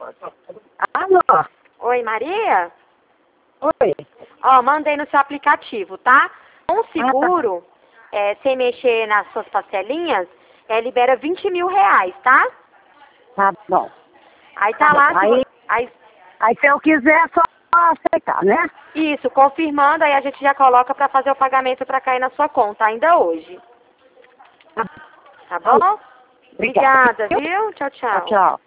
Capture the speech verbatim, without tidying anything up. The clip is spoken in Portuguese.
Alô? Oi, Maria? Oi. Ó, mandei no seu aplicativo, tá? Um seguro, Ah, tá. é, sem mexer nas suas parcelinhas, é, libera vinte mil reais, tá? Tá bom. Aí tá lá, se vo- Aí, aí, aí se eu quiser, é só aceitar, né? isso, confirmando, aí a gente já coloca pra fazer o pagamento pra cair na sua conta, ainda hoje. Tá Tá bom. bom? Obrigada. Obrigada, viu? Tchau, Tchau, tchau. tchau.